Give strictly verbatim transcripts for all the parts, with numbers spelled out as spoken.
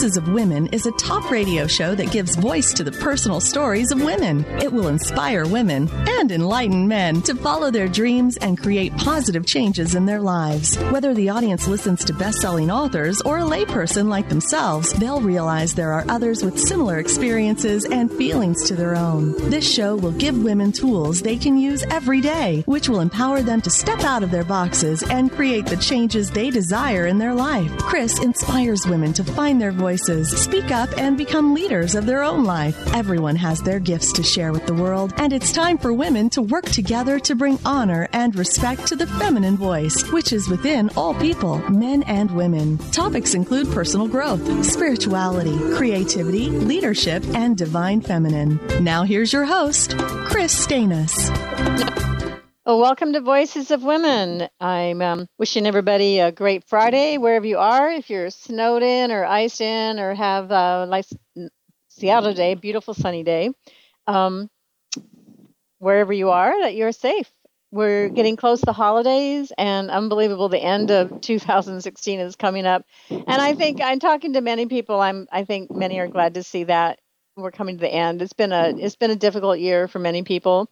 Voices of Women is a talk radio show that gives voice to the personal stories of women. It will inspire women and enlighten men to follow their dreams and create positive changes in their lives. Whether the audience listens to best-selling authors or a layperson like themselves, they'll realize there are others with similar experiences and feelings to their own. This show will give women tools they can use every day, which will empower them to step out of their boxes and create the changes they desire in their life. Chris inspires women to find their voices, speak up, and become leaders of their own life. Everyone has their gifts to share with the world, and it's time for women to work together to bring honor and respect to the feminine voice, which is within all people, men and women. Topics include personal growth, spirituality, creativity, leadership, and divine feminine. Now here's your host, Chris Stanis. Well, welcome to Voices of Women. I'm um, wishing everybody a great Friday, wherever you are. If you're snowed in or iced in or have a nice Seattle day, beautiful sunny day, um, wherever you are, that you're safe. We're getting close to the holidays, and unbelievable, the end of two thousand sixteen is coming up. And I think I'm talking to many people. I'm. I think many are glad to see that we're coming to the end. It's been a. It's been a difficult year for many people,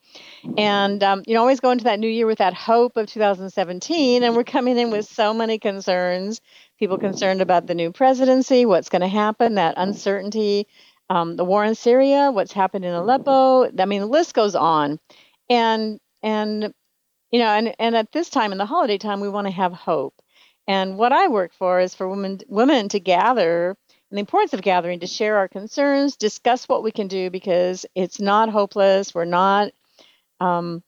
and um, you know, always go into that new year with that hope of two thousand seventeen, and we're coming in with so many concerns. People concerned about the new presidency, what's going to happen, that uncertainty, um, the war in Syria, what's happened in Aleppo. I mean, the list goes on, and and. You know, and, and at this time, in the holiday time, we want to have hope. And what I work for is for women women to gather, and the importance of gathering, to share our concerns, discuss what we can do, because it's not hopeless. We're not um,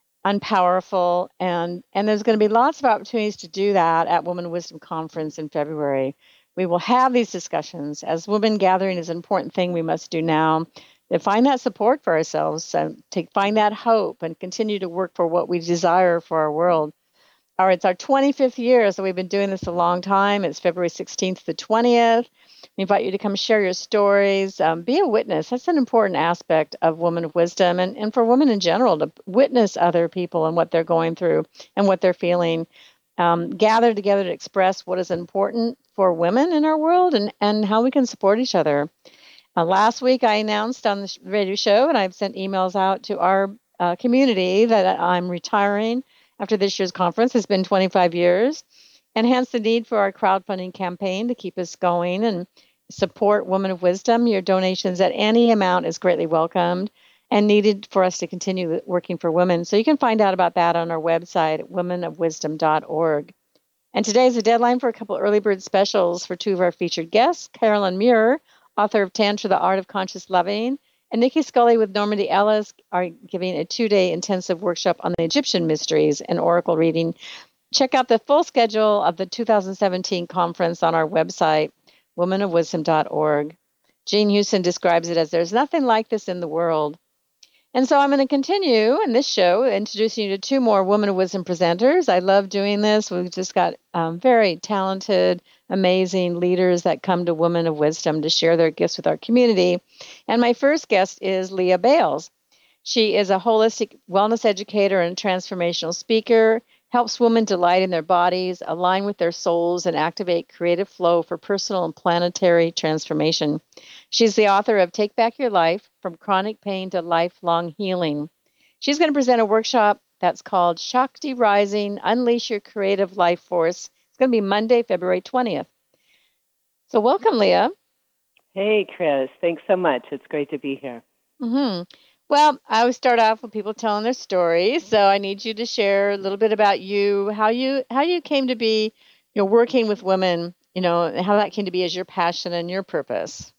unpowerful. And, and there's going to be lots of opportunities to do that at Women Wisdom Conference in February. We will have these discussions. As women, gathering is an important thing we must do now. To find that support for ourselves, and to find that hope, and continue to work for what we desire for our world. All right, it's our twenty-fifth year, so we've been doing this a long time. It's February sixteenth to the twentieth. We invite you to come share your stories, um, be a witness. That's an important aspect of Women of Wisdom, and, and for women in general, to witness other people and what they're going through and what they're feeling. Um, gather together to express what is important for women in our world, and, and how we can support each other. Uh, last week, I announced on the radio show, and I've sent emails out to our uh, community, that I'm retiring after this year's conference. It's been twenty-five years, and hence the need for our crowdfunding campaign to keep us going and support Women of Wisdom. Your donations at any amount is greatly welcomed and needed for us to continue working for women. So you can find out about that on our website at women of wisdom dot org. And today is the deadline for a couple early bird specials for two of our featured guests, Carolyn Muir, author of Tantra, The Art of Conscious Loving, and Nikki Scully with Normandy Ellis are giving a two-day intensive workshop on the Egyptian mysteries and oracle reading. Check out the full schedule of the two thousand seventeen conference on our website, women of wisdom dot org. Jean Houston describes it as, there's nothing like this in the world. And so I'm going to continue in this show, introducing you to two more Women of Wisdom presenters. I love doing this. We've just got um, very talented, amazing leaders that come to Women of Wisdom to share their gifts with our community. And my first guest is Leah Bales. She is a holistic wellness educator and transformational speaker, helps women delight in their bodies, align with their souls, and activate creative flow for personal and planetary transformation. She's the author of Take Back Your Life, From Chronic Pain to Lifelong Healing. She's going to present a workshop that's called Shakti Rising, Unleash Your Creative Life Force. It's going to be Monday, February twentieth. So welcome, Leah. Hey, Chris. Thanks so much. It's great to be here. Mm-hmm. Well, I always start off with people telling their stories, so I need you to share a little bit about you, how you how you came to be, you know, working with women, you know, how that came to be as your passion and your purpose.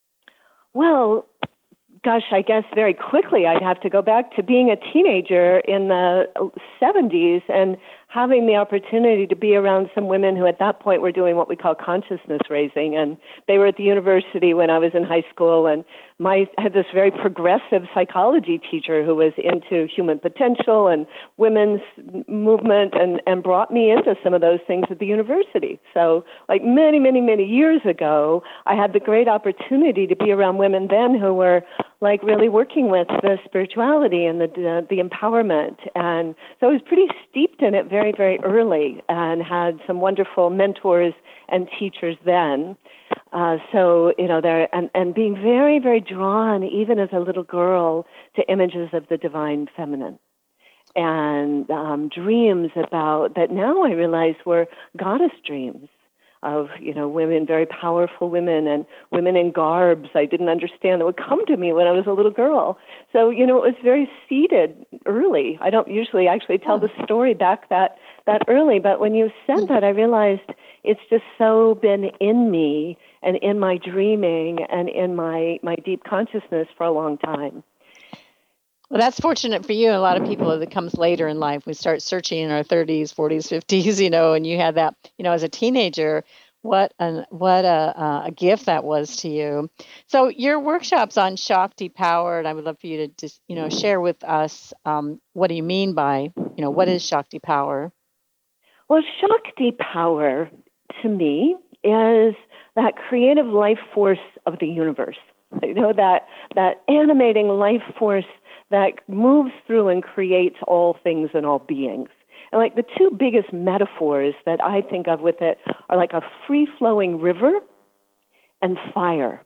Well, gosh, I guess very quickly I'd have to go back to being a teenager in the seventies and having the opportunity to be around some women who at that point were doing what we call consciousness raising. And they were at the university when I was in high school. And my I had this very progressive psychology teacher who was into human potential and women's movement and, and brought me into some of those things at the university. So like many, many, many years ago, I had the great opportunity to be around women then who were like really working with the spirituality and the, the, the empowerment. And so I was pretty steeped in it very, very early and had some wonderful mentors and teachers then. Uh, so, you know, there and, and being very, very drawn, even as a little girl, to images of the divine feminine. And um, dreams about that now I realize were goddess dreams of, you know, women, very powerful women and women in garbs I didn't understand that would come to me when I was a little girl. So, you know, it was very seeded early. I don't usually actually tell the story back that, that early, but when you said that, I realized it's just so been in me and in my dreaming and in my, my deep consciousness for a long time. Well, that's fortunate for you. A lot of people, it comes later in life. We start searching in our thirties, forties, fifties, you know, and you had that, you know, as a teenager, what an, what a, a gift that was to you. So your workshop's on Shakti Power, and I would love for you to just, you know, share with us, um, what do you mean by, you know, what is Shakti Power? Well, Shakti Power, to me, is that creative life force of the universe. You know, that that animating life force that moves through and creates all things and all beings. And like the two biggest metaphors that I think of with it are like a free-flowing river and fire.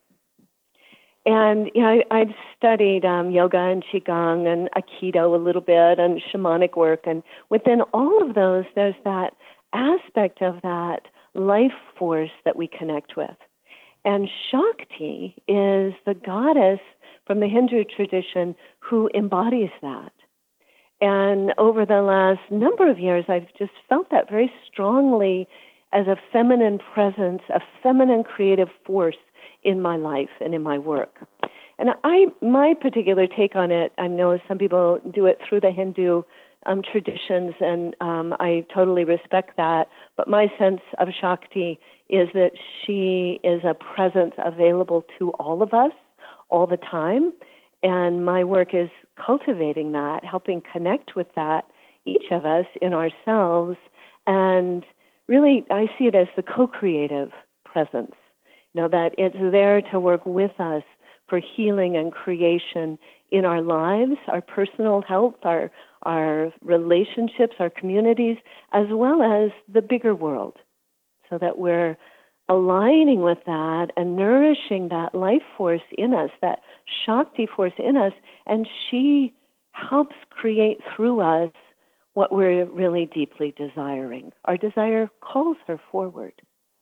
And, you know, I, I've studied um, yoga and qigong and aikido a little bit and shamanic work. And within all of those, there's that aspect of that life force that we connect with. And Shakti is the goddess from the Hindu tradition who embodies that. And over the last number of years, I've just felt that very strongly as a feminine presence, a feminine creative force in my life and in my work. And I, my particular take on it, I know some people do it through the Hindu um, traditions, and um, I totally respect that. But my sense of Shakti is that she is a presence available to all of us all the time. And my work is cultivating that, helping connect with that, each of us in ourselves. And really, I see it as the co-creative presence, you know, that it's there to work with us for healing and creation in our lives, our personal health, our, our relationships, our communities, as well as the bigger world, so that we're aligning with that and nourishing that life force in us, that Shakti force in us, and she helps create through us what we're really deeply desiring. Our desire calls her forward.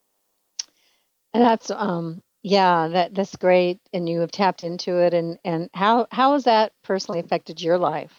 And that's, um, yeah, that that's great. And you have tapped into it. And, and how, how has that personally affected your life?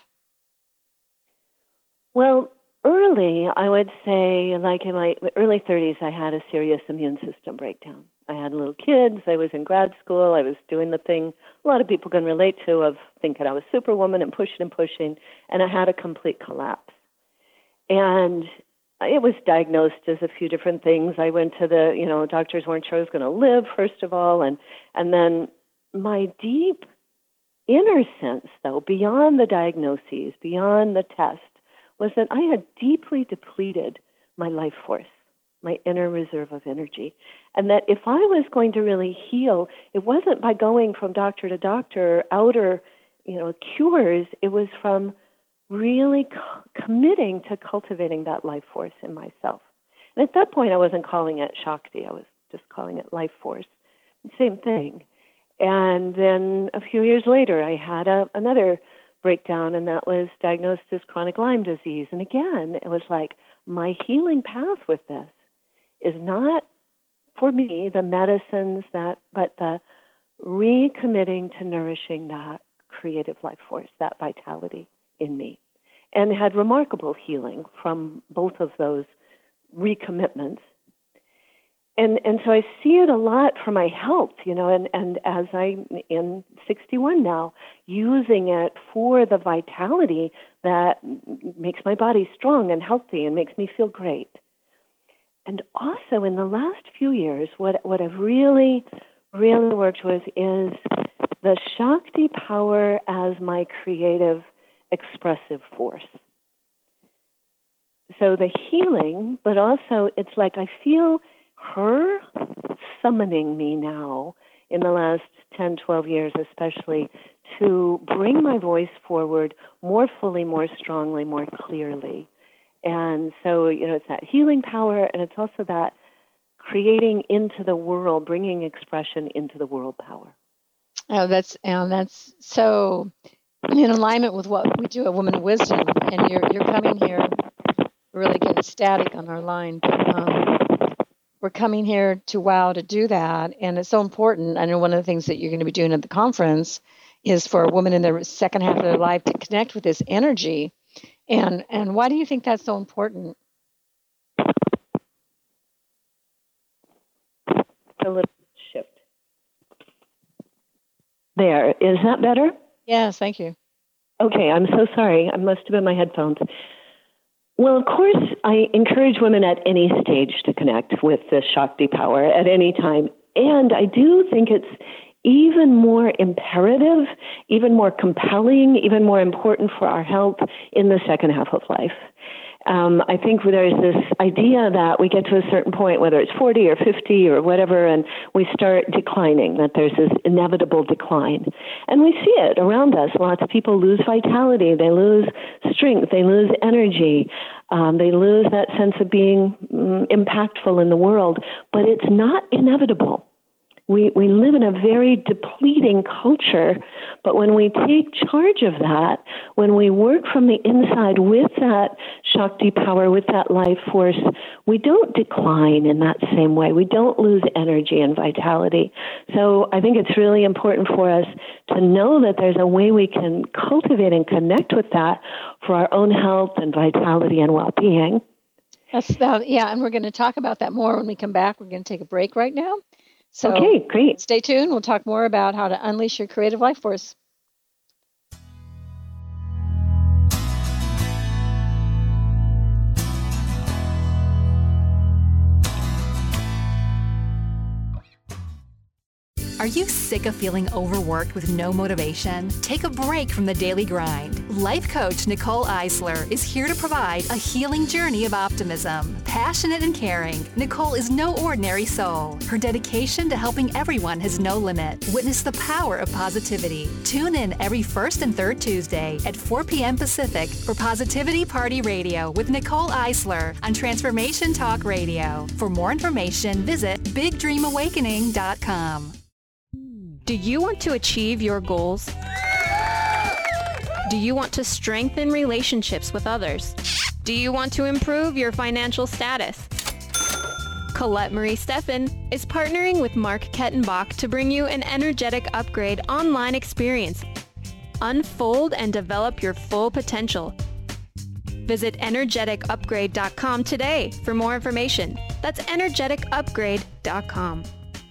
Well, early, I would say, like in my early thirties, I had a serious immune system breakdown. I had little kids. I was in grad school. I was doing the thing a lot of people can relate to of thinking I was superwoman and pushing and pushing, and I had a complete collapse. And it was diagnosed as a few different things. I went to the, you know, doctors weren't sure I was going to live, first of all, and and then my deep inner sense, though, beyond the diagnoses, beyond the test, was that I had deeply depleted my life force, my inner reserve of energy. And that if I was going to really heal, it wasn't by going from doctor to doctor, outer, you know, cures. It was from really co- committing to cultivating that life force in myself. And at that point, I wasn't calling it Shakti. I was just calling it life force. Same thing. And then a few years later, I had a, another breakdown, and that was diagnosed as chronic Lyme disease. And again, it was like my healing path with this is not, for me, the medicines that, but the recommitting to nourishing that creative life force, that vitality in me, and had remarkable healing from both of those recommitments. And and so I see it a lot for my health, you know, and, and as I'm in sixty-one now, using it for the vitality that makes my body strong and healthy and makes me feel great. And also in the last few years, what, what I've really, really worked with is the Shakti power as my creative, expressive force. So the healing, but also it's like I feel her summoning me now in the last ten, twelve years especially to bring my voice forward more fully, more strongly, more clearly. And so, you know, it's that healing power, and it's also that creating into the world, bringing expression into the world power. Oh, that's and that's so in alignment with what we do at Women of Wisdom. And you're you're coming here, we're really getting static on our line. But, um, we're coming here to WOW to do that, and it's so important. I know one of the things that you're going to be doing at the conference is for a woman in the second half of their life to connect with this energy. And and why do you think that's so important? A little shift. There. Is that better? Yes, thank you. Okay, I'm so sorry. I must have been my headphones. Well, of course, I encourage women at any stage to connect with the Shakti power at any time. And I do think it's even more imperative, even more compelling, even more important for our health in the second half of life. Um, I think there's this idea that we get to a certain point, whether it's forty or fifty or whatever, and we start declining, that there's this inevitable decline. And we see it around us. Lots of people lose vitality. They lose strength. They lose energy. Um, they lose that sense of being um, impactful in the world. But it's not inevitable. We we live in a very depleting culture, but when we take charge of that, when we work from the inside with that Shakti power, with that life force, we don't decline in that same way. We don't lose energy and vitality. So I think it's really important for us to know that there's a way we can cultivate and connect with that for our own health and vitality and well-being. That's about, yeah, and we're going to talk about that more when we come back. We're going to take a break right now. So okay, great. Stay tuned. We'll talk more about how to unleash your creative life force. Are you sick of feeling overworked with no motivation? Take a break from the daily grind. Life coach Nicole Eisler is here to provide a healing journey of optimism. Passionate and caring, Nicole is no ordinary soul. Her dedication to helping everyone has no limit. Witness the power of positivity. Tune in every first and third Tuesday at four p.m. Pacific for Positivity Party Radio with Nicole Eisler on Transformation Talk Radio. For more information, visit big dream awakening dot com. Do you want to achieve your goals? Do you want to strengthen relationships with others? Do you want to improve your financial status? Colette Marie Steffen is partnering with Mark Kettenbach to bring you an energetic upgrade online experience. Unfold and develop your full potential. Visit energetic upgrade dot com today for more information. That's energetic upgrade dot com.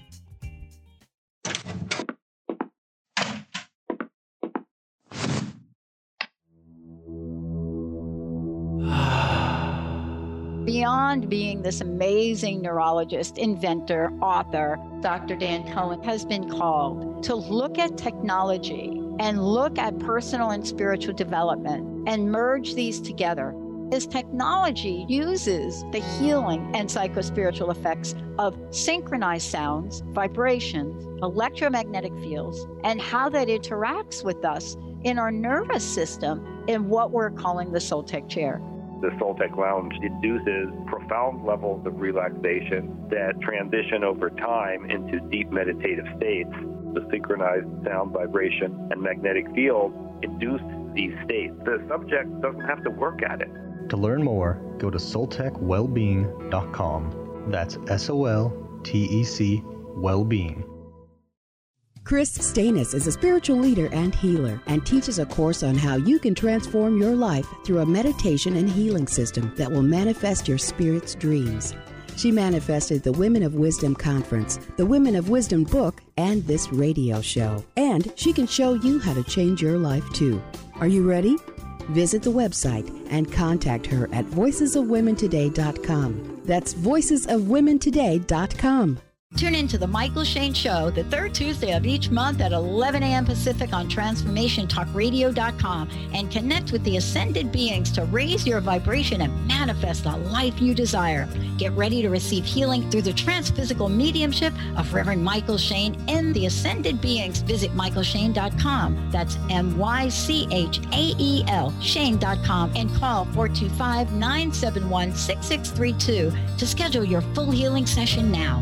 Beyond being this amazing neurologist, inventor, author, Doctor Dan Cohen has been called to look at technology and look at personal and spiritual development and merge these together. His technology uses the healing and psychospiritual effects of synchronized sounds, vibrations, electromagnetic fields, and how that interacts with us in our nervous system in what we're calling the Soltech chair. The Soltech Lounge induces profound levels of relaxation that transition over time into deep meditative states. The synchronized sound, vibration, and magnetic field induce these states. The subject doesn't have to work at it. To learn more, go to soltech wellbeing dot com. That's S O L T E C Wellbeing. Chris Stanis is a spiritual leader and healer and teaches a course on how you can transform your life through a meditation and healing system that will manifest your spirit's dreams. She manifested the Women of Wisdom Conference, the Women of Wisdom book, and this radio show. And she can show you how to change your life too. Are you ready? Visit the website and contact her at voices of women today dot com. That's voices of women today dot com. Tune in to The Michael Shane Show the third Tuesday of each month at eleven a.m. Pacific on transformation talk radio dot com and connect with the ascended beings to raise your vibration and manifest the life you desire. Get ready to receive healing through the transphysical mediumship of Reverend Michael Shane and the ascended beings. Visit michael shane dot com. That's M Y C H A E L Shane dot com and call four two five, nine seven one, six six three two to schedule your full healing session now.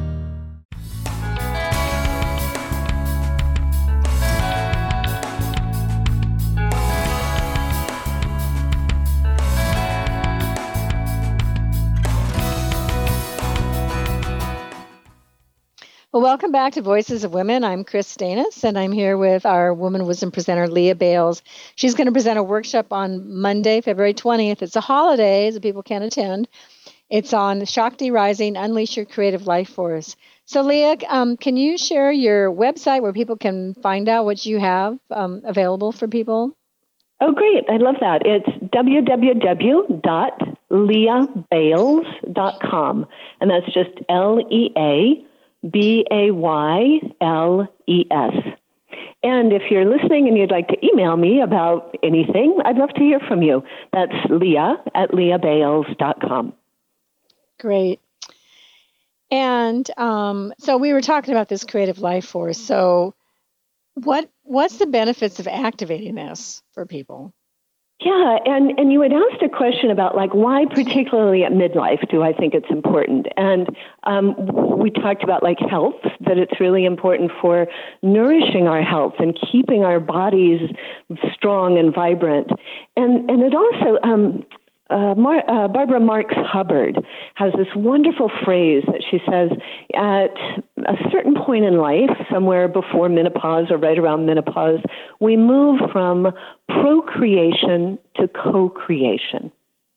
Well, welcome back to Voices of Women. I'm Chris Stanis, and I'm here with our Woman Wisdom presenter, Leah Bales. She's going to present a workshop on Monday, February twentieth. It's a holiday, so people can attend. It's on Shakti Rising, Unleash Your Creative Life Force. So, Leah, um, can you share your website where people can find out what you have um, available for people? Oh, great. I love that. It's w w w dot leah bales dot com, and that's just L E A B A Y L E S. And if you're listening and you'd like to email me about anything, I'd love to hear from you. That's Leah at leah bales dot com. Great. And um, so we were talking about this creative life force. So what what's the benefits of activating this for people? Yeah, and, and you had asked a question about, like, why particularly at midlife do I think it's important? And um, we talked about, like, health, that it's really important for nourishing our health and keeping our bodies strong and vibrant. And and it also, um, uh, Mar- uh, Barbara Marx Hubbard has this wonderful phrase that she says, at a certain point in life, somewhere before menopause or right around menopause, we move from procreation to co-creation.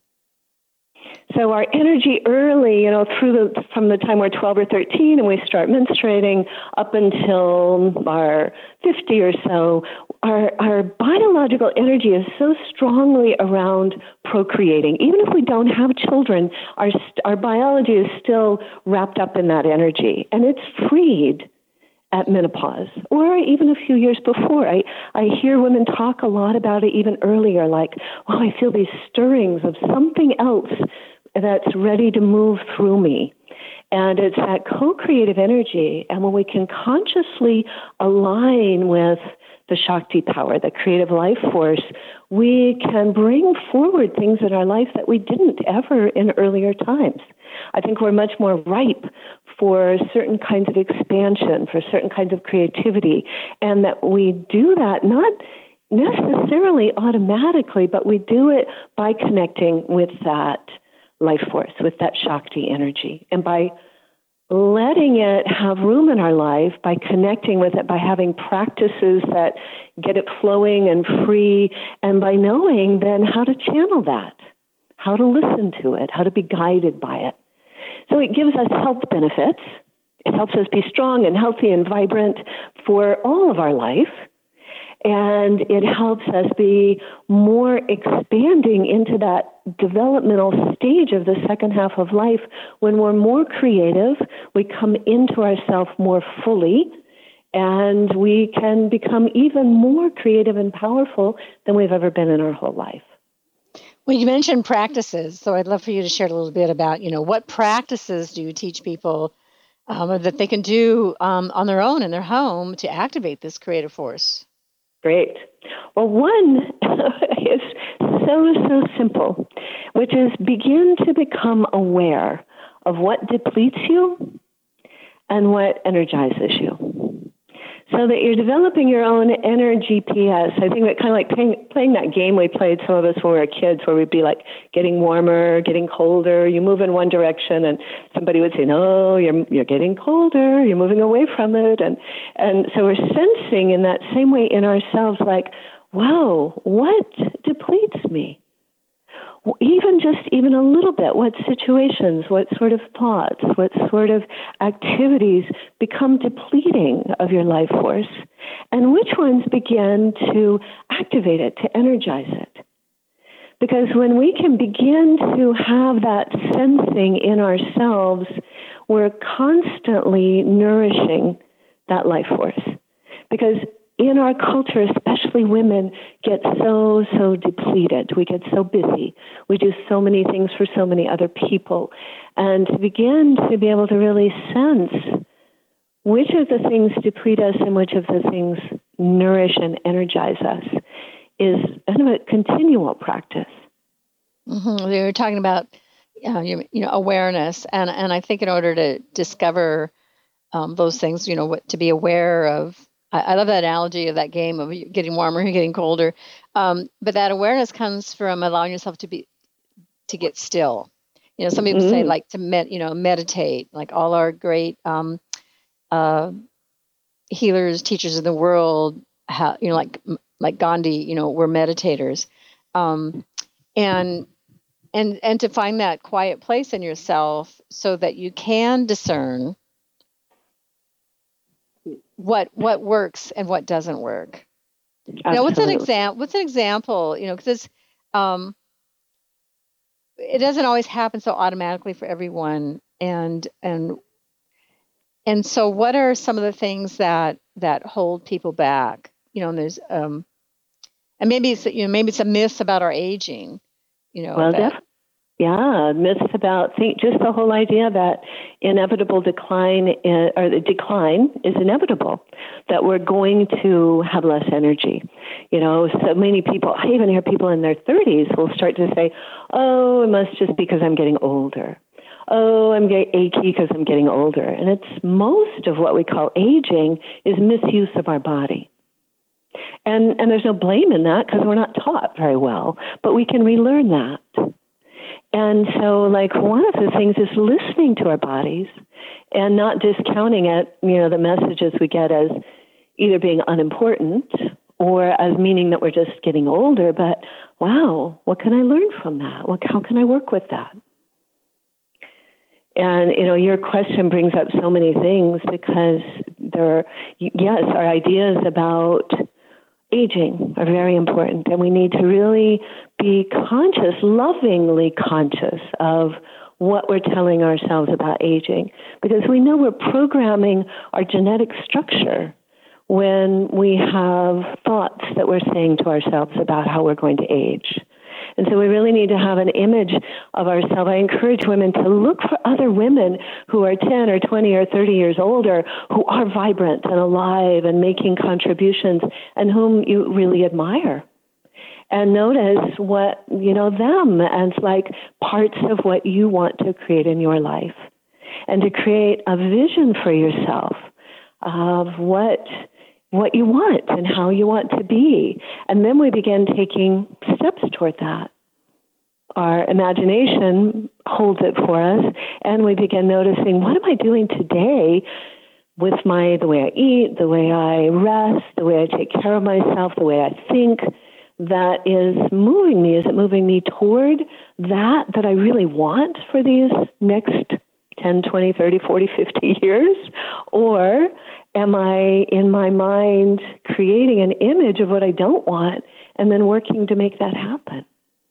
So our energy early, you know, through the from the time we're twelve or thirteen and we start menstruating up until our fifty or so, our our biological energy is so strongly around procreating. Even if we don't have children, our our biology is still wrapped up in that energy, and it's freed at menopause, or even a few years before. I, I hear women talk a lot about it even earlier, like, well, I feel these stirrings of something else that's ready to move through me. And it's that co-creative energy, and when we can consciously align with the Shakti power, the creative life force, we can bring forward things in our life that we didn't ever in earlier times. I think we're much more ripe for certain kinds of expansion, for certain kinds of creativity, and that we do that not necessarily automatically, but we do it by connecting with that life force, with that Shakti energy, and by letting it have room in our life, by connecting with it, by having practices that get it flowing and free, and by knowing then how to channel that, how to listen to it, how to be guided by it. So it gives us health benefits. It helps us be strong and healthy and vibrant for all of our life. And it helps us be more expanding into that developmental stage of the second half of life when we're more creative, we come into ourselves more fully, and we can become even more creative and powerful than we've ever been in our whole life. Well, you mentioned practices, so I'd love for you to share a little bit about, you know, what practices do you teach people um, that they can do um, on their own in their home to activate this creative force? Great. Well, one is so, so simple, which is begin to become aware of what depletes you and what energizes you, so that you're developing your own inner G P S. I think that kind of like playing, playing that game we played, some of us when we were kids, where we'd be like getting warmer, getting colder. You move in one direction, and somebody would say, "No, you're you're getting colder. You're moving away from it." And and so we're sensing in that same way in ourselves, like, "Whoa, what depletes me?" Even just even a little bit, what situations, what sort of thoughts, what sort of activities become depleting of your life force, and which ones begin to activate it, to energize it. Because when we can begin to have that sensing in ourselves, we're constantly nourishing that life force. Because in our culture, especially women, get so, so depleted. We get so busy. We do so many things for so many other people. And to begin to be able to really sense which of the things deplete us and which of the things nourish and energize us is kind of a continual practice. Mm-hmm. We were talking about uh, you, you know awareness, and and I think in order to discover um, those things, you know, what to be aware of. I, I love that analogy of that game of getting warmer and getting colder, um, but that awareness comes from allowing yourself to be to get still. You know, some people mm-hmm. say like to med, you know, meditate. Like all our great um, uh, healers, teachers of the world, how, you know, like like Gandhi, you know, were meditators, um, and and and to find that quiet place in yourself so that you can discern what what works and what doesn't work. Absolutely. You know, what's an example? What's an example? You know, because um, it doesn't always happen so automatically for everyone, and and and so, what are some of the things that that hold people back? You know, and there's um, and maybe it's you know maybe it's a myth about our aging. You know, well, that, def- yeah, myths about think just the whole idea that inevitable decline is, or the decline is inevitable, that we're going to have less energy. You know, so many people, I even hear people in their thirties will start to say, "Oh, it must just be because I'm getting older. Oh, I'm getting achy because I'm getting older." And it's most of what we call aging is misuse of our body. And and there's no blame in that because we're not taught very well, but we can relearn that. And so, like, one of the things is listening to our bodies and not discounting it, you know, the messages we get as either being unimportant or as meaning that we're just getting older, but wow, what can I learn from that? What, how can I work with that? And, you know, your question brings up so many things because there are, yes, our ideas about aging are very important, and we need to really be conscious, lovingly conscious of what we're telling ourselves about aging, because we know we're programming our genetic structure when we have thoughts that we're saying to ourselves about how we're going to age. And so we really need to have an image of ourselves. I encourage women to look for other women who are ten or twenty or thirty years older, who are vibrant and alive and making contributions and whom you really admire. And notice what, you know, them as like parts of what you want to create in your life. And to create a vision for yourself of what what you want and how you want to be. And then we begin taking steps toward that. Our imagination holds it for us, and we begin noticing, what am I doing today with my the way I eat, the way I rest, the way I take care of myself, the way I think, that is moving me? Is it moving me toward that that I really want for these next ten, twenty, thirty, forty, fifty years? Or am I, in my mind, creating an image of what I don't want and then working to make that happen?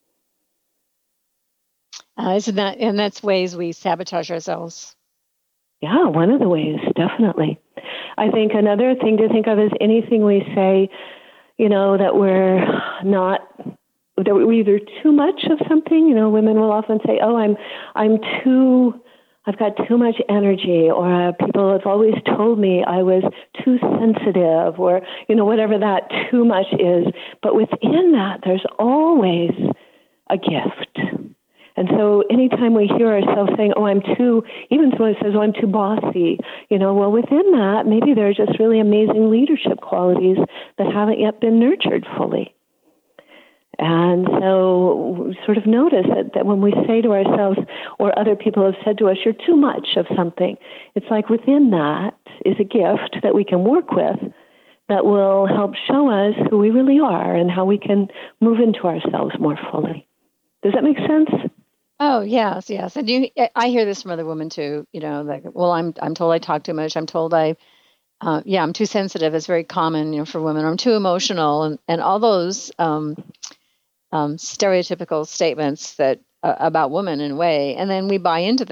Uh, isn't that, and that's ways we sabotage ourselves. Yeah, one of the ways, definitely. I think another thing to think of is anything we say, you know, that we're not, that we're either too much of something. You know, women will often say, oh, I'm, I'm too... I've got too much energy, or uh, people have always told me I was too sensitive, or, you know, whatever that too much is. But within that, there's always a gift. And so anytime we hear ourselves saying, oh, I'm too, even someone says, oh, I'm too bossy, you know, well, within that, maybe there are just really amazing leadership qualities that haven't yet been nurtured fully. And so we sort of notice that, that when we say to ourselves, or other people have said to us, you're too much of something, it's like within that is a gift that we can work with that will help show us who we really are and how we can move into ourselves more fully. Does that make sense? Oh, yes, yes. And you, I hear this from other women too, you know, like, well, I'm I'm told I talk too much. I'm told I, uh, yeah, I'm too sensitive. It's very common, you know, for women. I'm too emotional, and, and all those um Um, stereotypical statements that uh, about women in a way, and then we buy into them,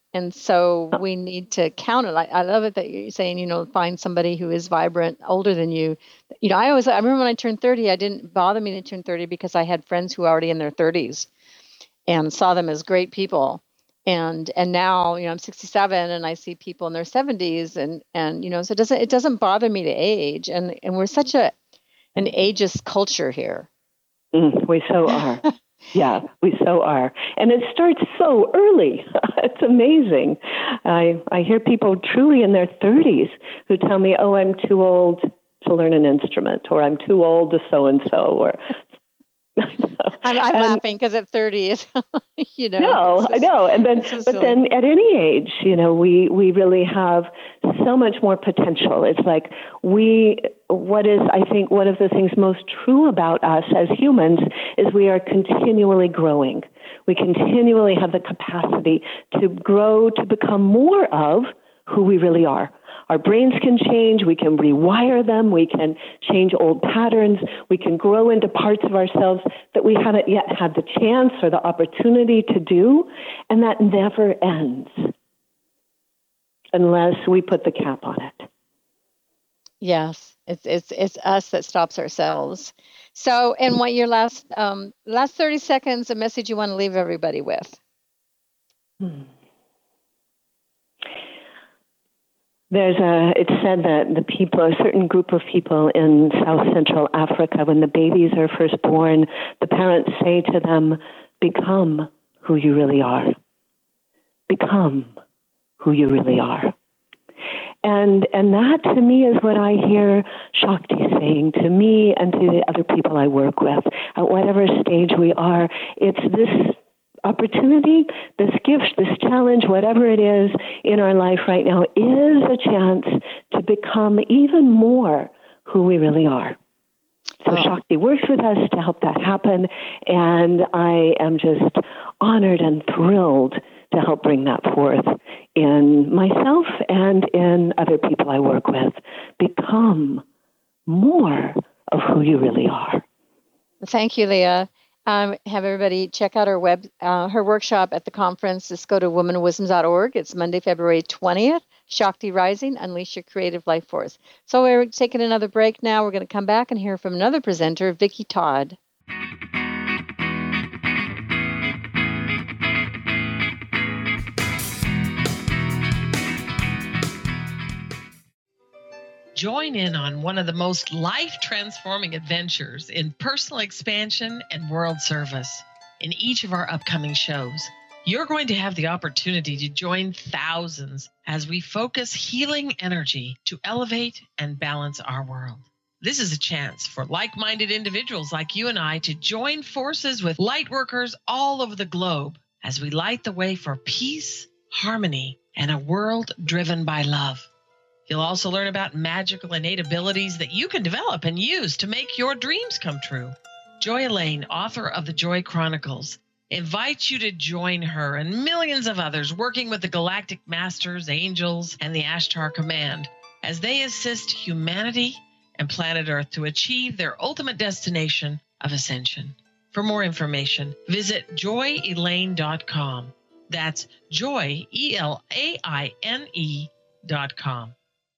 And so we need to counter. I, I love it that you're saying, you know, find somebody who is vibrant, older than you. You know, I always, I remember when I turned thirty, I didn't bother me to turn thirty because I had friends who were already in their thirties and saw them as great people. And and now, you know, I'm sixty-seven and I see people in their seventies and, and you know, so it doesn't, it doesn't bother me to age. And, and we're such a an ageist culture here. Mm, we so are. Yeah, we so are. And it starts so early. It's amazing. I I hear people truly in their thirties who tell me, oh, I'm too old to learn an instrument, or I'm too old to so-and-so, or... I'm, I'm laughing because at thirty, you know. No, just, I know. And then, so but silly. Then at any age, you know, we, we really have so much more potential. It's like we, what is, I think, one of the things most true about us as humans is we are continually growing. We continually have the capacity to grow, to become more of who we really are. Our brains can change, we can rewire them, we can change old patterns, we can grow into parts of ourselves that we haven't yet had the chance or the opportunity to do, and that never ends unless we put the cap on it. Yes, it's it's it's us that stops ourselves. So, and what your last um, last thirty seconds, a message you want to leave everybody with? Hmm. There's a, it's said that the people, a certain group of people in South Central Africa, when the babies are first born, the parents say to them, become who you really are. Become who you really are. And and that to me is what I hear Shakti saying to me and to the other people I work with. At whatever stage we are, it's this opportunity, this gift, this challenge, whatever it is in our life right now, is a chance to become even more who we really are. So oh. Shakti works with us to help that happen, and I am just honored and thrilled to help bring that forth in myself and in other people I work with. Become more of who you really are. Thank you, Leah. Um, have everybody check out her web, uh, her workshop at the conference. Just go to women of wisdom dot org. It's Monday, February twentieth. Shakti Rising, Unleash Your Creative Life Force. So we're taking another break now. We're going to come back and hear from another presenter, Vicki Todd. Join in on one of the most life-transforming adventures in personal expansion and world service. In each of our upcoming shows, you're going to have the opportunity to join thousands as we focus healing energy to elevate and balance our world. This is a chance for like-minded individuals like you and I to join forces with light workers all over the globe as we light the way for peace, harmony, and a world driven by love. You'll also learn about magical innate abilities that you can develop and use to make your dreams come true. Joy Elaine, author of the Joy Chronicles, invites you to join her and millions of others working with the Galactic Masters, Angels, and the Ashtar Command as they assist humanity and planet Earth to achieve their ultimate destination of ascension. For more information, visit joy elaine dot com. That's Joy, E L A I N E dot com.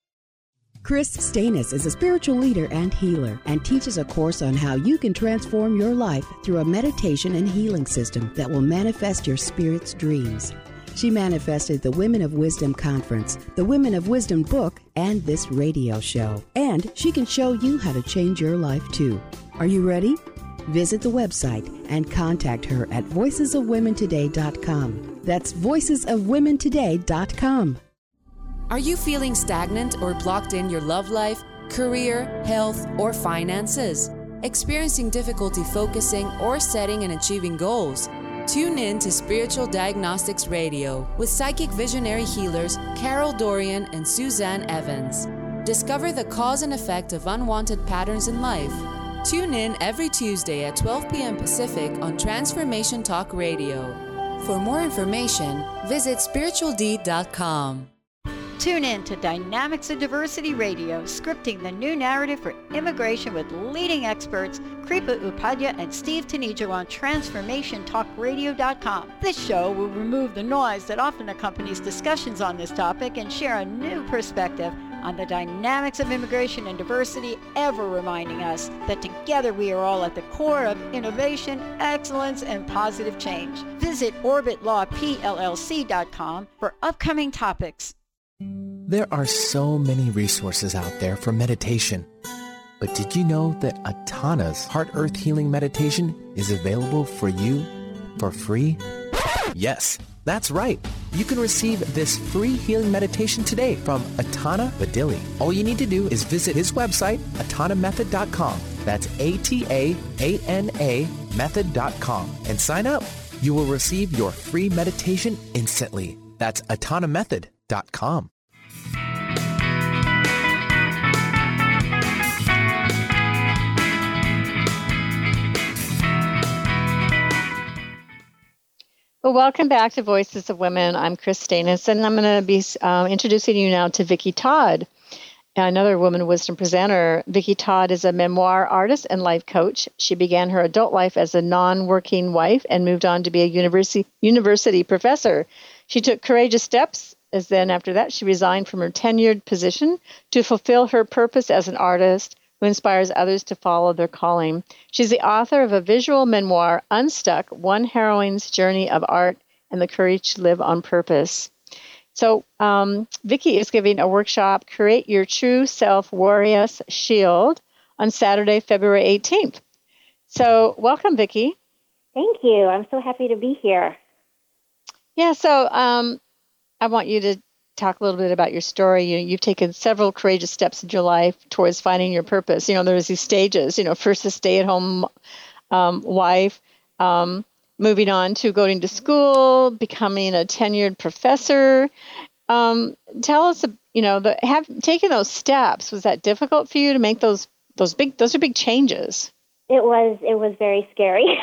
Chris Stanis is a spiritual leader and healer and teaches a course on how you can transform your life through a meditation and healing system that will manifest your spirit's dreams. She manifested the Women of Wisdom Conference, the Women of Wisdom book, and this radio show. And she can show you how to change your life too. Are you ready? Visit the website and contact her at voices of women today dot com. That's voices of women today dot com. Are you feeling stagnant or blocked in your love life, career, health, or finances? Experiencing difficulty focusing or setting and achieving goals? Tune in to Spiritual Diagnostics Radio with psychic visionary healers Carol Dorian and Suzanne Evans. Discover the cause and effect of unwanted patterns in life. Tune in every Tuesday at twelve p.m. Pacific on Transformation Talk Radio. For more information, visit spiritual d dot com. Tune in to Dynamics of Diversity Radio, scripting the new narrative for immigration with leading experts Kripa Upadhyaya and Steve Tanijo on transformation talk radio dot com. This show will remove the noise that often accompanies discussions on this topic and share a new perspective on the dynamics of immigration and diversity, ever reminding us that together we are all at the core of innovation, excellence, and positive change. Visit orbit law p l l c dot com for upcoming topics. There are so many resources out there for meditation. But did you know that Atana's Heart Earth Healing Meditation is available for you for free? Yes, that's right. You can receive this free healing meditation today from Atana Badili. All you need to do is visit his website, atana method dot com. That's A T A A N A method dot com. And sign up. You will receive your free meditation instantly. That's atana method dot com. Well, welcome back to Voices of Women. I'm Chris Stanis, and I'm going to be um, introducing you now to Vicki Todd, another woman wisdom presenter. Vicki Todd is a memoir artist and life coach. She began her adult life as a non-working wife and moved on to be a university university professor. She took courageous steps, as then after that she resigned from her tenured position to fulfill her purpose as an artist who inspires others to follow their calling. She's the author of a visual memoir, Unstuck, One Heroine's Journey of Art and the Courage to Live on Purpose. So um, Vicki is giving a workshop, Create Your True Self Warrior's Shield, on Saturday, February eighteenth. So welcome, Vicki. Thank you. I'm so happy to be here. Yeah, so um, I want you to talk a little bit about your story. You, you've taken several courageous steps in your life towards finding your purpose. You know, there's these stages, you know, first a stay-at-home um, wife, um, moving on to going to school, becoming a tenured professor. Um, tell us, you know, the, have taken those steps. Was that difficult for you to make those those big? Those are big changes. It was. It was very scary.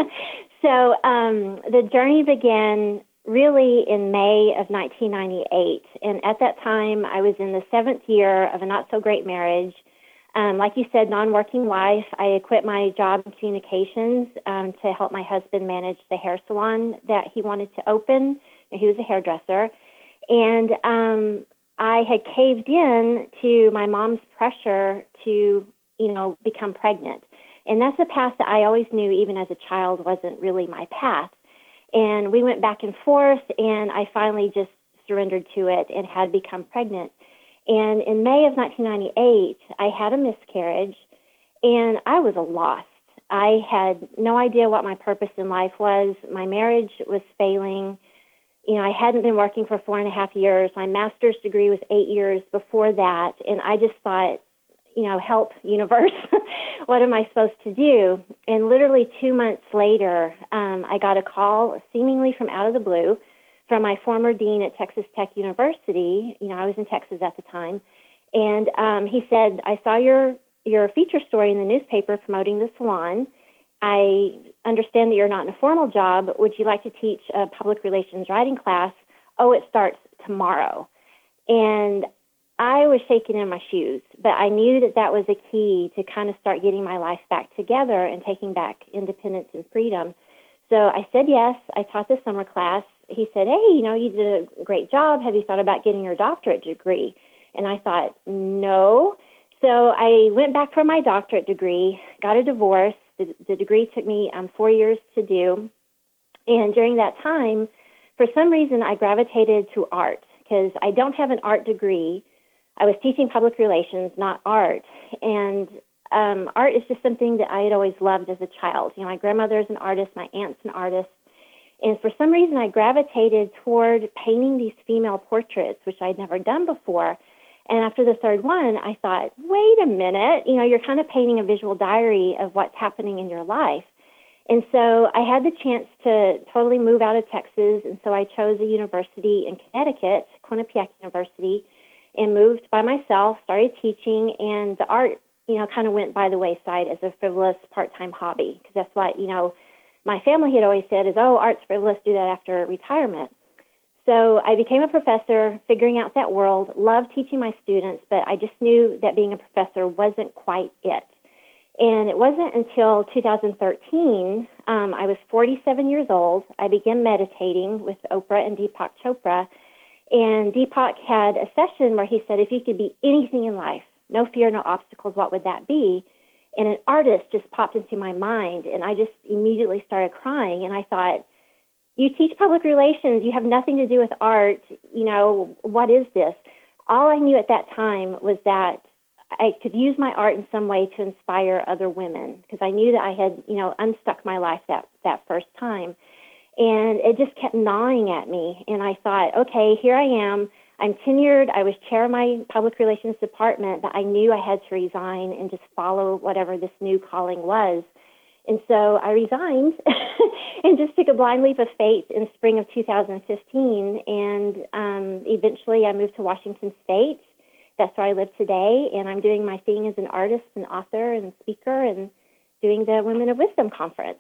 so um, the journey began really in May of nineteen ninety-eight. And at that time, I was in the seventh year of a not-so-great marriage. Um, like you said, non-working wife. I quit my job in communications um, to help my husband manage the hair salon that he wanted to open. He was a hairdresser. And um, I had caved in to my mom's pressure to, you know, become pregnant. And that's a path that I always knew, even as a child, wasn't really my path. And we went back and forth, and I finally just surrendered to it and had become pregnant. And in May of nineteen ninety-eight, I had a miscarriage, and I was lost. I had no idea what my purpose in life was. My marriage was failing. You know, I hadn't been working for four and a half years. My master's degree was eight years before that, and I just thought, you know, help, universe, what am I supposed to do? And literally two months later, um, I got a call, seemingly from out of the blue, from my former dean at Texas Tech University. You know, I was in Texas at the time. And um, he said, I saw your, your feature story in the newspaper promoting the salon. I understand that you're not in a formal job. Would you like to teach a public relations writing class? Oh, it starts tomorrow. And I was shaking in my shoes, but I knew that that was a key to kind of start getting my life back together and taking back independence and freedom. So I said yes. I taught the summer class. He said, hey, you know, you did a great job. Have you thought about getting your doctorate degree? And I thought, no. So I went back for my doctorate degree, got a divorce. The, the degree took me um, four years to do. And during that time, for some reason, I gravitated to art because I don't have an art degree. I was teaching public relations, not art. And um, art is just something that I had always loved as a child. You know, my grandmother is an artist, my aunt's an artist. And for some reason, I gravitated toward painting these female portraits, which I'd never done before. And after the third one, I thought, wait a minute, you know, you're kind of painting a visual diary of what's happening in your life. And so I had the chance to totally move out of Texas. And so I chose a university in Connecticut, Quinnipiac University, and moved by myself, started teaching, and the art, you know, kind of went by the wayside as a frivolous part-time hobby, because that's what, you know, my family had always said is, oh, art's frivolous, do that after retirement. So I became a professor, figuring out that world, loved teaching my students, but I just knew that being a professor wasn't quite it. And it wasn't until two thousand thirteen, um, I was forty-seven years old, I began meditating with Oprah and Deepak Chopra. And Deepak had a session where he said, if you could be anything in life, no fear, no obstacles, what would that be? And an artist just popped into my mind, and I just immediately started crying. And I thought, you teach public relations, you have nothing to do with art, you know, what is this? All I knew at that time was that I could use my art in some way to inspire other women, because I knew that I had, you know, unstuck my life that, that first time. And it just kept gnawing at me. And I thought, okay, here I am. I'm tenured. I was chair of my public relations department, but I knew I had to resign and just follow whatever this new calling was. And so I resigned and just took a blind leap of faith in spring of two thousand fifteen. And um, eventually I moved to Washington State. That's where I live today. And I'm doing my thing as an artist and author and speaker and doing the Women of Wisdom conference.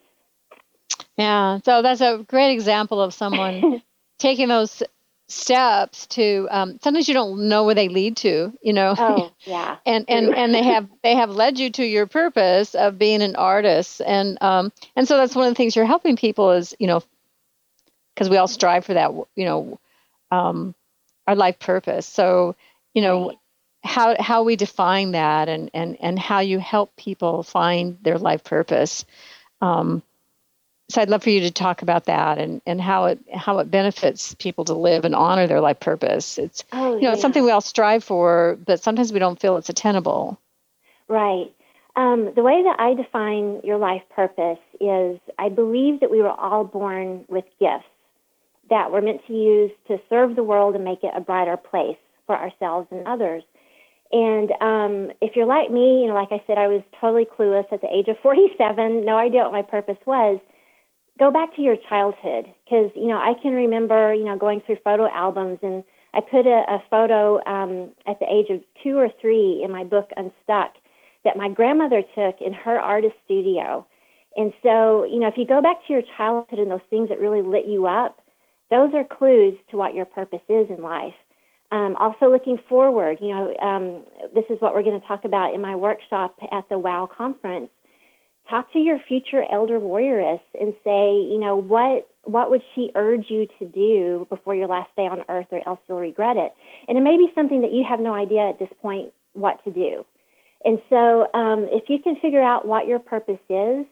Yeah, so that's a great example of someone taking those steps to. Um, sometimes you don't know where they lead to, you know. Oh, yeah. and and and they have they have led you to your purpose of being an artist, and um and so that's one of the things you're helping people is, you know, because we all strive for that, you know, um, our life purpose. So, you know. Right. How how we define that, and, and, and how you help people find their life purpose. Um, so I'd love for you to talk about that, and, and how it how it benefits people to live and honor their life purpose. It's oh, you know yeah. it's something we all strive for, but sometimes we don't feel it's attainable. Right. Um, the way that I define your life purpose is I believe that we were all born with gifts that we're meant to use to serve the world and make it a brighter place for ourselves and others. And um, if you're like me, you know, like I said, I was totally clueless at the age of forty-seven, no idea what my purpose was. Go back to your childhood, because, you know, I can remember, you know, going through photo albums, and I put a, a photo um, at the age of two or three in my book, Unstuck, that my grandmother took in her artist studio. And so, you know, if you go back to your childhood and those things that really lit you up, those are clues to what your purpose is in life. Um, also looking forward, you know, um, this is what we're going to talk about in my workshop at the WOW conference. Talk to your future elder warrioress and say, you know, what what would she urge you to do before your last day on earth, or else you'll regret it? And it may be something that you have no idea at this point what to do. And so um, if you can figure out what your purpose is,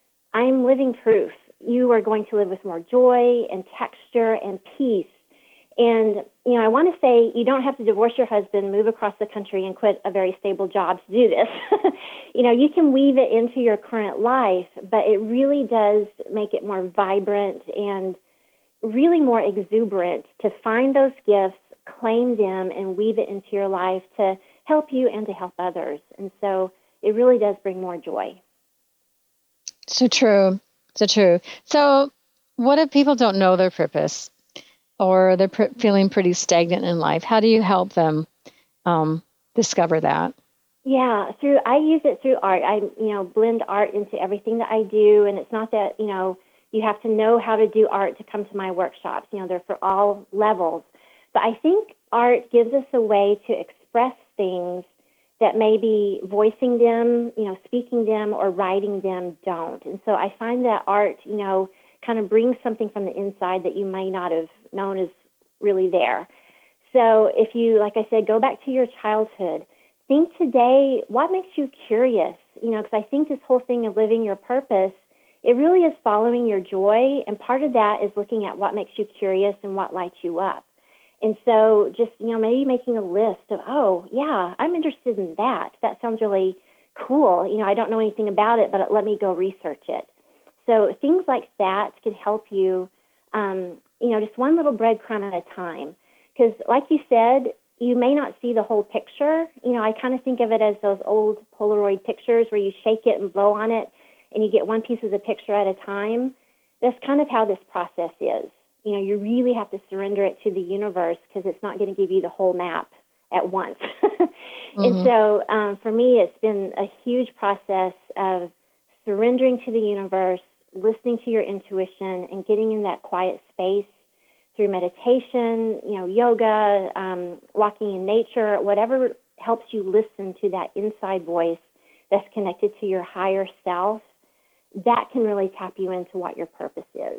I'm living proof. You are going to live with more joy and texture and peace. And, you know, I want to say you don't have to divorce your husband, move across the country, and quit a very stable job to do this. You know, you can weave it into your current life, but it really does make it more vibrant and really more exuberant to find those gifts, claim them, and weave it into your life to help you and to help others. And so it really does bring more joy. So true. So true. So what if people don't know their purpose, or they're pr- feeling pretty stagnant in life? How do you help them um, discover that? Yeah, through I use it through art. I, you know, blend art into everything that I do, and it's not that, you know, you have to know how to do art to come to my workshops. You know, they're for all levels. But I think art gives us a way to express things that maybe voicing them, you know, speaking them or writing them don't. And so I find that art, you know, kind of brings something from the inside that you may not have known is really there. So if you, like I said, go back to your childhood, think today, what makes you curious? You know, because I think this whole thing of living your purpose, it really is following your joy. And part of that is looking at what makes you curious and what lights you up. And so just, you know, maybe making a list of, oh, yeah, I'm interested in that. That sounds really cool. You know, I don't know anything about it, but let me go research it. So things like that can help you, um, you know, just one little breadcrumb at a time. Because like you said, you may not see the whole picture. You know, I kind of think of it as those old Polaroid pictures where you shake it and blow on it and you get one piece of the picture at a time. That's kind of how this process is. You know, you really have to surrender it to the universe because it's not going to give you the whole map at once. mm-hmm. And so um, for me, it's been a huge process of surrendering to the universe, listening to your intuition, and getting in that quiet space through meditation, you know, yoga, um, walking in nature, whatever helps you listen to that inside voice that's connected to your higher self, that can really tap you into what your purpose is.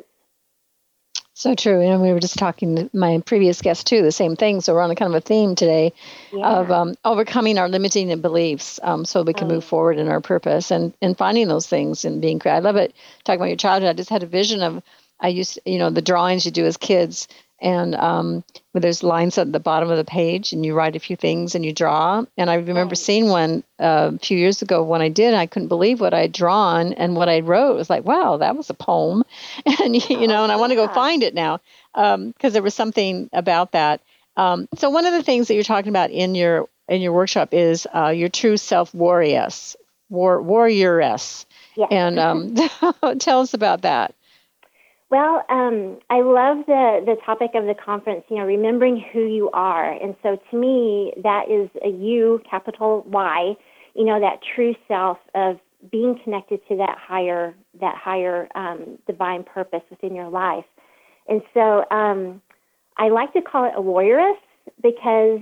So true. And we were just talking to my previous guest too, the same thing. So we're on a kind of a theme today yeah. of um, overcoming our limiting beliefs um, so we can oh. move forward in our purpose and, and finding those things and being creative. I love it. Talking about your childhood, I just had a vision of, I used, you know, the drawings you do as kids, and um, where there's lines at the bottom of the page, and you write a few things and you draw. And I remember right. seeing one uh, a few years ago when I did. I couldn't believe what I'd drawn and what I wrote. It was like, wow, that was a poem, and you know. And I want to go find it now because um, there was something about that. Um, so one of the things that you're talking about in your in your workshop is uh, your true self warrioress, war warrioress, yes. and um, tell us about that. Well, um, I love the, the topic of the conference, you know, remembering who you are. And so to me, that is a you, capital Y, you know, that true self of being connected to that higher, that higher um, divine purpose within your life. And so um, I like to call it a warrioress because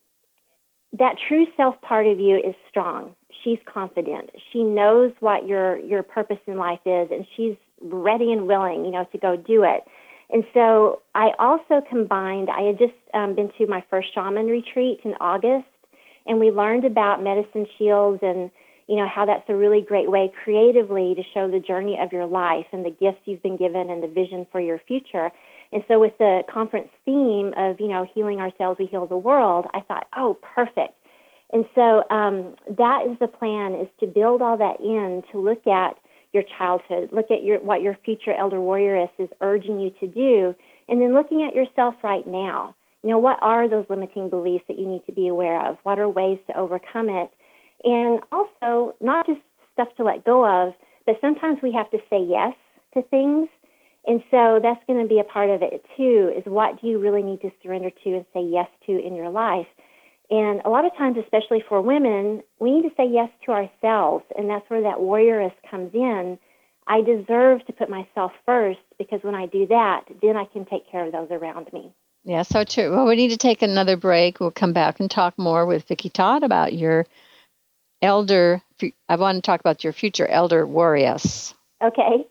that true self part of you is strong. She's confident. She knows what your, your purpose in life is, and she's ready and willing, you know, to go do it. And so I also combined, I had just um, been to my first shaman retreat in August, and we learned about medicine shields and, you know, how that's a really great way creatively to show the journey of your life and the gifts you've been given and the vision for your future. And so with the conference theme of, you know, healing ourselves, we heal the world, I thought, oh, perfect. And so um, that is the plan, is to build all that in, to look at your childhood, look at your what your future elder warrioress is urging you to do, and then looking at yourself right now. You know, what are those limiting beliefs that you need to be aware of? What are ways to overcome it? And also, not just stuff to let go of, but sometimes we have to say yes to things. And so that's going to be a part of it too, is what do you really need to surrender to and say yes to in your life? And a lot of times, especially for women, we need to say yes to ourselves, and that's where that warrioress comes in. I deserve to put myself first, because when I do that, then I can take care of those around me. Yeah, so true. Well, we need to take another break. We'll come back and talk more with Vicki Todd about your elder, I want to talk about your future elder warrioress. Okay.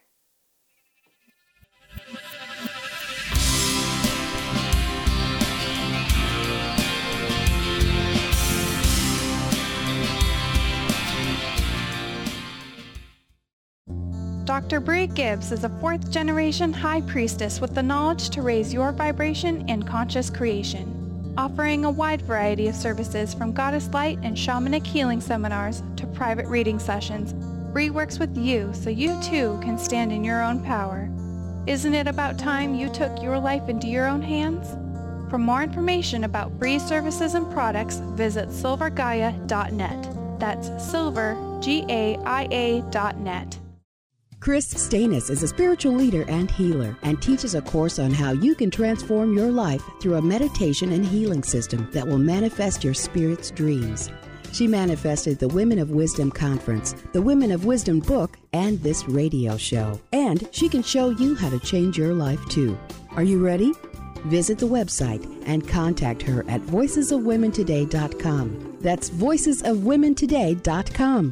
Doctor Bree Gibbs is a fourth-generation high priestess with the knowledge to raise your vibration in conscious creation, offering a wide variety of services from goddess light and shamanic healing seminars to private reading sessions. Bree works with you so you too can stand in your own power. Isn't it about time you took your life into your own hands? For more information about Bree's services and products, visit silver gaia dot net. That's silver, G A I A dot net. Chris Stanis is a spiritual leader and healer and teaches a course on how you can transform your life through a meditation and healing system that will manifest your spirit's dreams. She manifested the Women of Wisdom Conference, the Women of Wisdom book, and this radio show. And she can show you how to change your life too. Are you ready? Visit the website and contact her at voices of women today dot com. That's voices of women today dot com.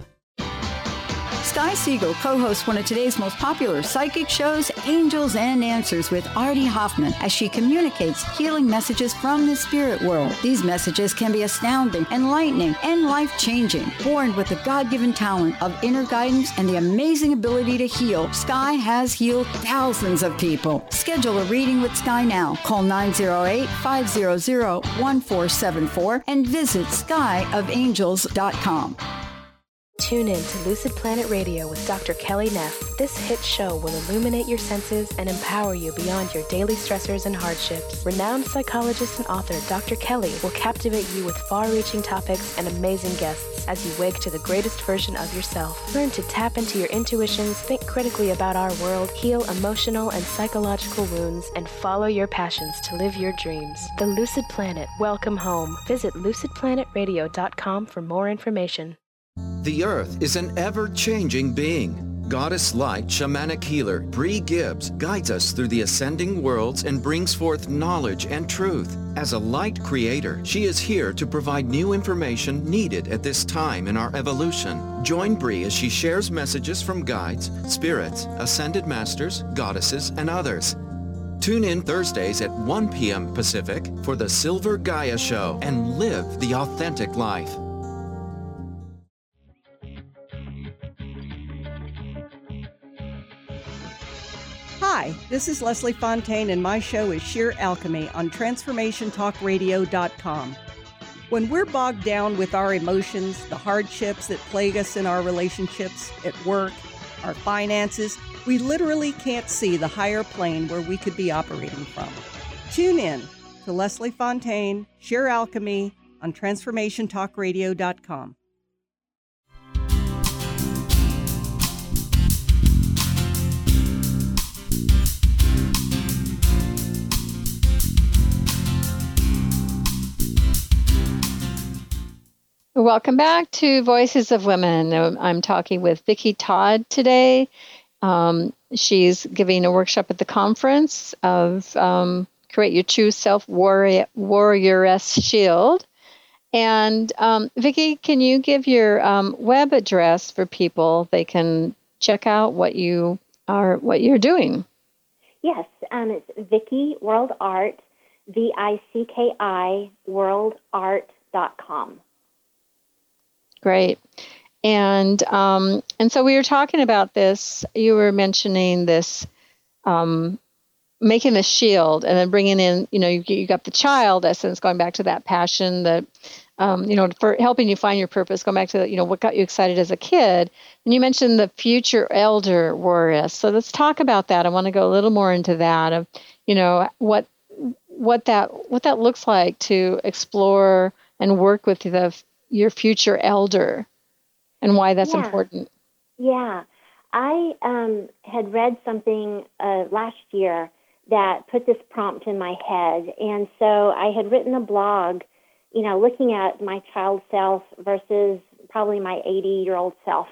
Sky Siegel co-hosts one of today's most popular psychic shows, Angels and Answers, with Artie Hoffman, as she communicates healing messages from the spirit world. These messages can be astounding, enlightening, and life-changing. Born with the God-given talent of inner guidance and the amazing ability to heal, Sky has healed thousands of people. Schedule a reading with Sky now. Call nine oh eight, five hundred, one four seven four and visit sky of angels dot com. Tune in to Lucid Planet Radio with Doctor Kelly Neff. This hit show will illuminate your senses and empower you beyond your daily stressors and hardships. Renowned psychologist and author Doctor Kelly will captivate you with far-reaching topics and amazing guests as you wake to the greatest version of yourself. Learn to tap into your intuitions, think critically about our world, heal emotional and psychological wounds, and follow your passions to live your dreams. The Lucid Planet. Welcome home. Visit lucid planet radio dot com for more information. The Earth is an ever-changing being. Goddess Light shamanic healer Bree Gibbs guides us through the ascending worlds and brings forth knowledge and truth. As a light creator, she is here to provide new information needed at this time in our evolution. Join Bree as she shares messages from guides, spirits, ascended masters, goddesses, and others. Tune in Thursdays at one p.m. Pacific for the Silver Gaia Show and live the authentic life. Hi, this is Leslie Fontaine, and my show is Sheer Alchemy on transformation talk radio dot com. When we're bogged down with our emotions, the hardships that plague us in our relationships, at work, our finances, we literally can't see the higher plane where we could be operating from. Tune in to Leslie Fontaine, Sheer Alchemy on transformation talk radio dot com. Welcome back to Voices of Women. I'm talking with Vicki Todd today. Um, she's giving a workshop at the conference of um, Create Your True Self Warrior, Warrioress Shield. And um, Vicki, can you give your um, web address for people? They can check out what you are, what you're doing. Yes, um, it's Vicki World Art, V I C K I world art dot com. Great. And um, and so we were talking about this. You were mentioning this, um, making the shield and then bringing in, you know, you, you got the child essence, going back to that passion, that, um, you know, for helping you find your purpose, going back to, you know, what got you excited as a kid. And you mentioned the future elder warrior. So let's talk about that. I want to go a little more into that of, you know, what what that what that looks like to explore and work with the your future elder, and why that's yeah. important. Yeah. I um, had read something uh, last year that put this prompt in my head. And so I had written a blog, you know, looking at my child self versus probably my eighty-year-old self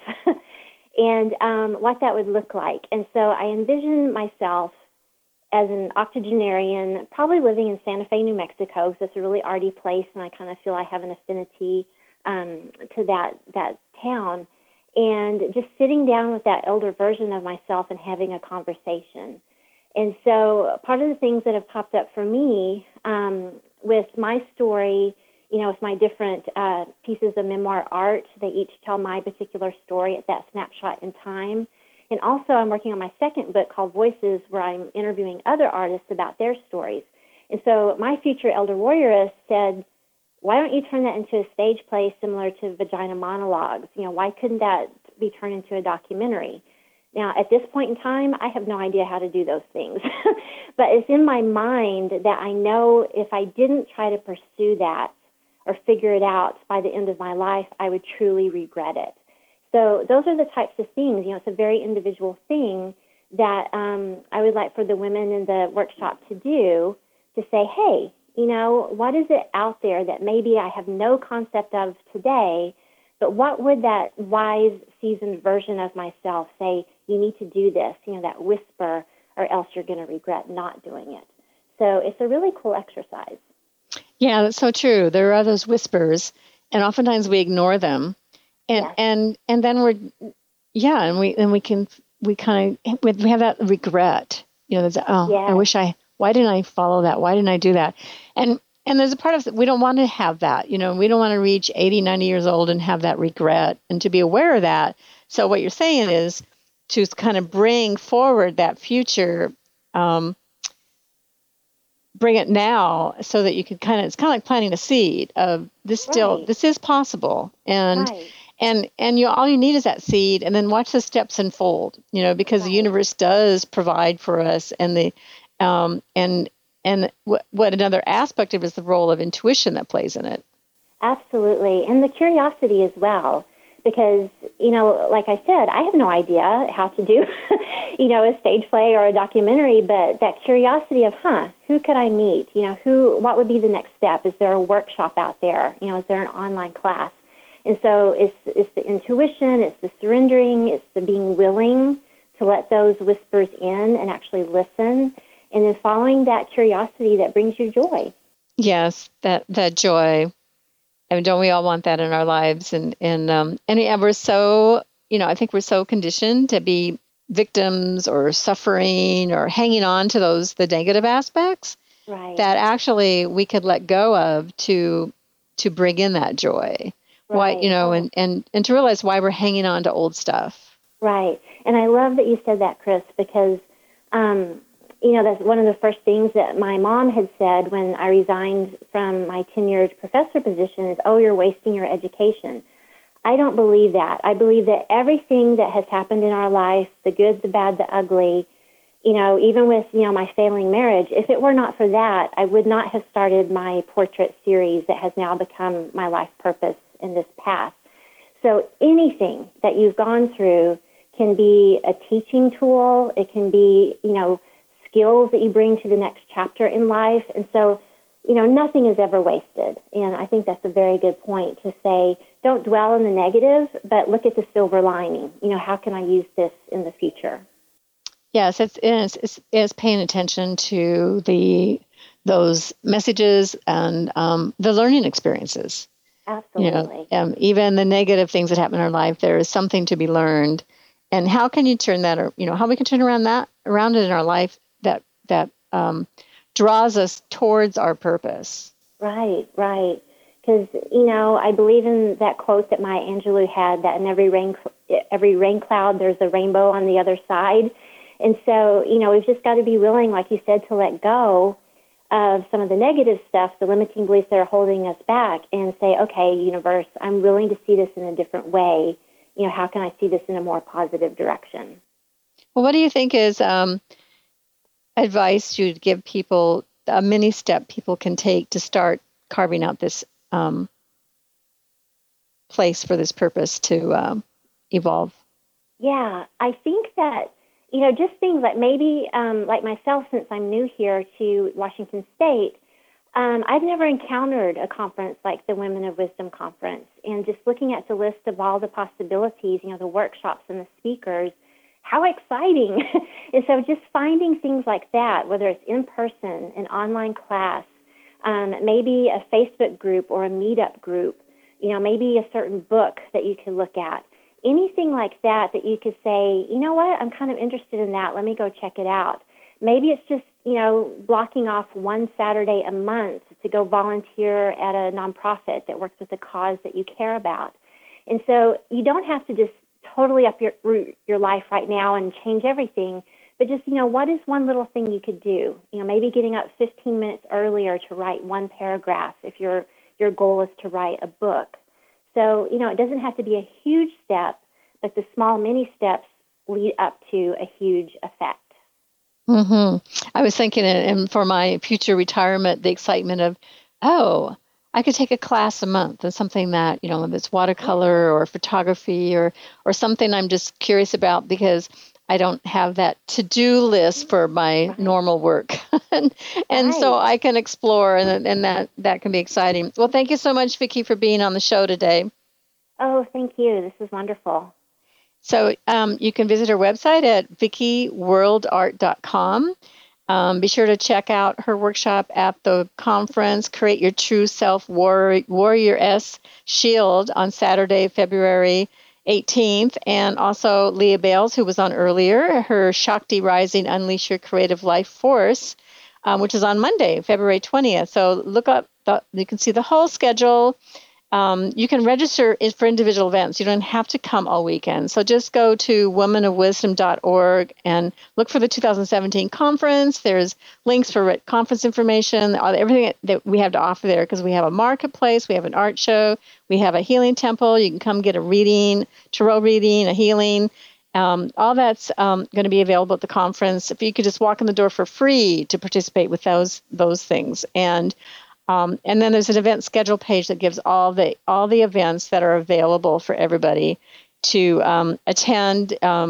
and um, what that would look like. And so I envisioned myself as an octogenarian, probably living in Santa Fe, New Mexico, because it's a really arty place, and I kind of feel I have an affinity Um, to that that town, and just sitting down with that elder version of myself and having a conversation. And so part of the things that have popped up for me um, with my story, you know, with my different uh, pieces of memoir art, they each tell my particular story at that snapshot in time. And also I'm working on my second book called Voices, where I'm interviewing other artists about their stories. And so my future elder warrioress said, why don't you turn that into a stage play similar to Vagina Monologues? You know, why couldn't that be turned into a documentary? Now, at this point in time, I have no idea how to do those things. But it's in my mind that I know if I didn't try to pursue that or figure it out by the end of my life, I would truly regret it. So those are the types of things. You know, it's a very individual thing that um, I would like for the women in the workshop to do, to say, hey, you know, what is it out there that maybe I have no concept of today, but what would that wise, seasoned version of myself say, you need to do this, you know, that whisper, or else you're going to regret not doing it. So it's a really cool exercise. Yeah, that's so true. There are those whispers, and oftentimes we ignore them. And yes. and and then we're, yeah, and we and we can, we kind of, we have that regret, you know, there's, oh, yes. I wish I, why didn't I follow that? Why didn't I do that? And and there's a part of it, we don't want to have that. You know, we don't want to reach eighty, ninety years old and have that regret, and to be aware of that. So what you're saying is to kind of bring forward that future, um, bring it now so that you can kind of, it's kind of like planting a seed of this still, right. this is possible. And, right. and, and you, all you need is that seed, and then watch the steps unfold, you know, because right. the universe does provide for us. And the, Um, and and what, what another aspect of it is the role of intuition that plays in it. Absolutely. And the curiosity as well, because, you know, like I said, I have no idea how to do, you know, a stage play or a documentary, but that curiosity of, huh, who could I meet? You know, who, what would be the next step? Is there a workshop out there? You know, is there an online class? And so it's it's the intuition, it's the surrendering, it's the being willing to let those whispers in and actually listen, and then following that curiosity that brings you joy. Yes, that that joy. I mean, don't we all want that in our lives? And and um and, and we're so, you know, I think we're so conditioned to be victims or suffering or hanging on to those the negative aspects Right. that actually we could let go of to to bring in that joy. Why, Right. you know, and, and and to realize why we're hanging on to old stuff. Right. And I love that you said that, Chris, because, um, you know, that's one of the first things that my mom had said when I resigned from my tenured professor position is, oh, you're wasting your education. I don't believe that. I believe that everything that has happened in our life, the good, the bad, the ugly, you know, even with, you know, my failing marriage, if it were not for that, I would not have started my portrait series that has now become my life purpose in this path. So anything that you've gone through can be a teaching tool. It can be, you know, skills that you bring to the next chapter in life. And so, you know, nothing is ever wasted. And I think that's a very good point to say, don't dwell on the negative, but look at the silver lining. You know, how can I use this in the future? Yes, it's it's, it's, it's paying attention to the those messages and um, the learning experiences. Absolutely. You know, um, even the negative things that happen in our life, there is something to be learned. And how can you turn that, or you know, how we can turn around that around it in our life that that um, draws us towards our purpose. Right, right. Because you know, I believe in that quote that Maya Angelou had, that in every rain every rain cloud, there's a rainbow on the other side. And so, you know, we've just got to be willing, like you said, to let go of some of the negative stuff, the limiting beliefs that are holding us back, and say, okay, universe, I'm willing to see this in a different way. You know, how can I see this in a more positive direction? Well, what do you think is um, advice you'd give people, a mini step people can take to start carving out this um, place for this purpose to um, evolve? Yeah, I think that, you know, just things like maybe, um, like myself, since I'm new here to Washington State, um, I've never encountered a conference like the Women of Wisdom Conference. And just looking at the list of all the possibilities, you know, the workshops and the speakers, how exciting. And so just finding things like that, whether it's in person, an online class, um, maybe a Facebook group or a meetup group, you know, maybe a certain book that you could look at. Anything like that that you could say, you know what, I'm kind of interested in that. Let me go check it out. Maybe it's just, you know, blocking off one Saturday a month to go volunteer at a nonprofit that works with a cause that you care about. And so you don't have to just totally up your your life right now and change everything, but just, you know, what is one little thing you could do? You know, maybe getting up fifteen minutes earlier to write one paragraph if your your goal is to write a book. So, you know, it doesn't have to be a huge step, but the small mini steps lead up to a huge effect. Mm-hmm. I was thinking, and for my future retirement, the excitement of, oh, I could take a class a month and something that, you know, if it's watercolor or photography or, or something I'm just curious about because I don't have that to-do list for my right. normal work. and and right. so I can explore, and, and that, that can be exciting. Well, thank you so much, Vicki, for being on the show today. Oh, thank you. This is wonderful. So um, you can visit her website at vicki world art dot com. Um, be sure to check out her workshop at the conference, Create Your True Self Warrior, Warrior-S Shield on Saturday, February eighteenth, and also Leah Bales, who was on earlier, her Shakti Rising Unleash Your Creative Life Force, um, which is on Monday, February twentieth. So look up, the, you can see the whole schedule. Um, you can register for individual events. You don't have to come all weekend. So just go to women of wisdom dot org and look for the two thousand seventeen conference. There's links for conference information, everything that we have to offer there, because we have a marketplace, we have an art show, we have a healing temple. You can come get a reading, tarot reading, a healing. Um, all that's um, going to be available at the conference. If you could just walk in the door for free to participate with those those things. And Um, and then there's an event schedule page that gives all the all the events that are available for everybody to um, attend. Um,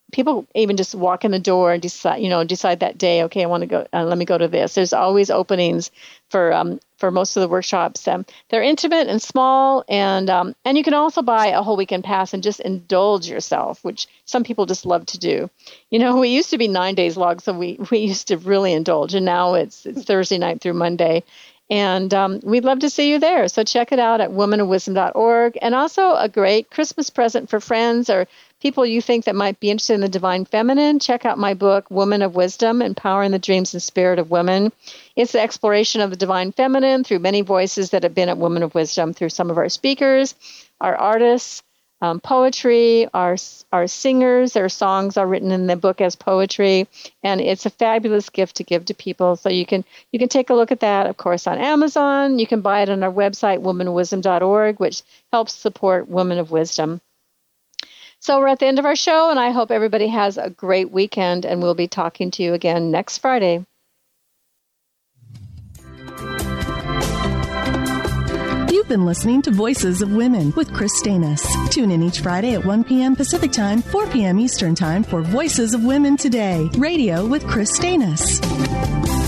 people even just walk in the door and decide, you know, decide that day, okay, I want to go, uh, let me go to this. There's always openings for um, for most of the workshops. Um, they're intimate and small, and um, and you can also buy a whole weekend pass and just indulge yourself, which some people just love to do. You know, we used to be nine days long, so we, we used to really indulge, and now it's it's Thursday night through Monday. And um, we'd love to see you there. So check it out at woman of wisdom dot org. And also a great Christmas present for friends or people you think that might be interested in the divine feminine. Check out my book, Woman of Wisdom, Empowering the Dreams and Spirit of Women. It's the exploration of the divine feminine through many voices that have been at Woman of Wisdom, through some of our speakers, our artists, Um, poetry, our our singers, their songs are written in the book as poetry, and it's a fabulous gift to give to people. So you can you can take a look at that, of course, on Amazon. You can buy it on our website, woman of wisdom dot org, which helps support Women of Wisdom. So we're at the end of our show, and I hope everybody has a great weekend, and we'll be talking to you again next Friday. You've been listening to Voices of Women with Chris Stanis. Tune in each Friday at one p.m. Pacific Time, four p.m. Eastern Time for Voices of Women Today, radio with Chris Stanis.